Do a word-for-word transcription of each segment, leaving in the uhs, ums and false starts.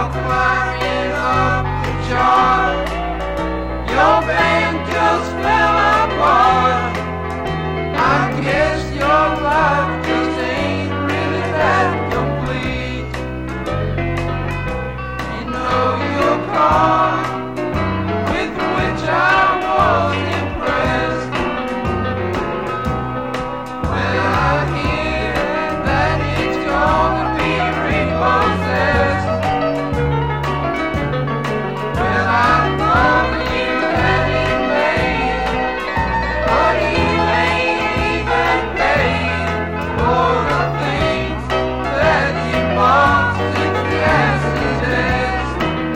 You're climbing up the chart. Your band just fell apart. I guess your life just ain't really that complete. You know your car, with which I was impressed. When I hear that it's gonna be repossessed, well, I thought you had it made, but you ain't even paid for the things that you bought since the accident.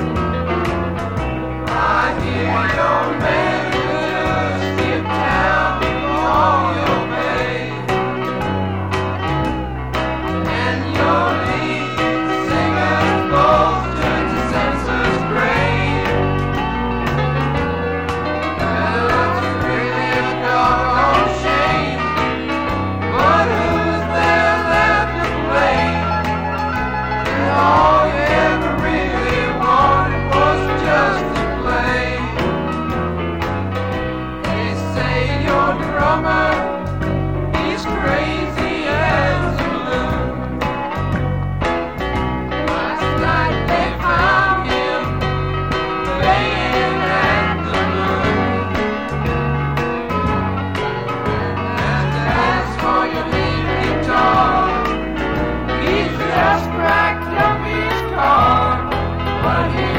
I hear your man just skip town for all your pay, and your lead singer's both turned to senseless grave. Well, it's really a doggone shame, but who's there left to blame? And all you ever really wanted was just to play. They say your drummer, he's crazy as a balloon. Last night they found him laying at the moon. And as for your lead guitar, he's just cracked up his car, but he